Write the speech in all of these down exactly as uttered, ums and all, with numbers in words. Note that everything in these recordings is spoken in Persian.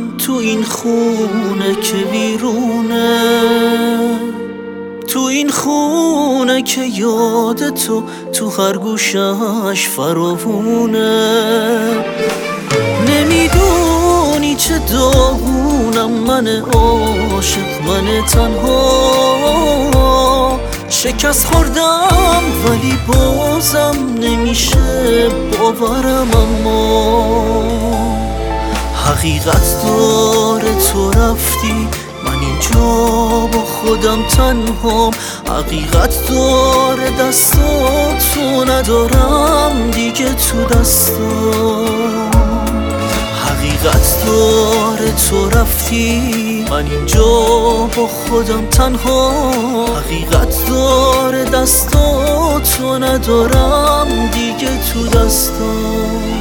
تو این خونه که ویرونه، تو این خونه که یاد تو تو هر گوشش فراوونه. نمیدونی چه داغونم من عاشق، من تنها شکست خوردم ولی بازم نمیشه باورم. اما حقیقت داره تو رفتی، من اینجا با خودم تنهام. حقیقت داره دستاتو ندارم دیگه تو دستام. حقیقت داره تو رفتی، من اینجا با خودم تنها. حقیقت داره دستاتو ندارم دیگه تو دستام.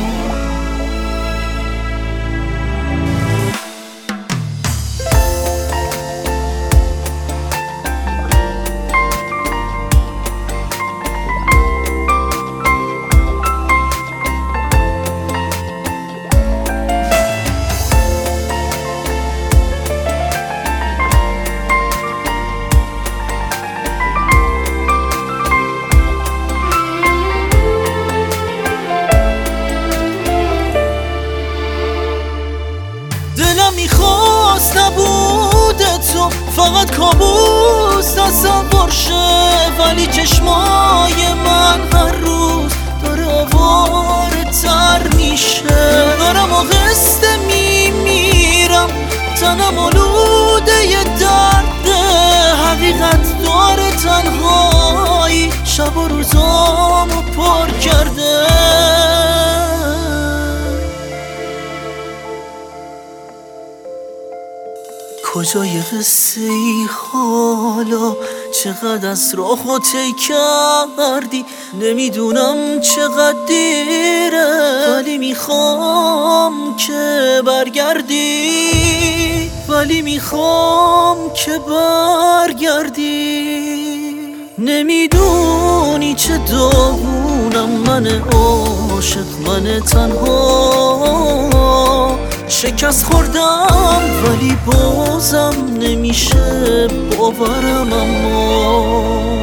دلم میخواست نبود تو، فقط کابوس تصور شه، ولی چشمای من هر روز داره آواره تر میشه. دارم آهسته میمیرم، تنم آلوده ی درده. حقیقت داره تنهایی شب و روزامو پر کرده. کجای قصه ای حالا؟ چقدر از راهو طی کردی؟ نمیدونم چقدر دیره، ولی میخوام که برگردی، ولی میخوام که برگردی. نمیدونی چه داغونم من عاشق، من تنها شکست خوردم ولی بازم نمیشه باورم. اما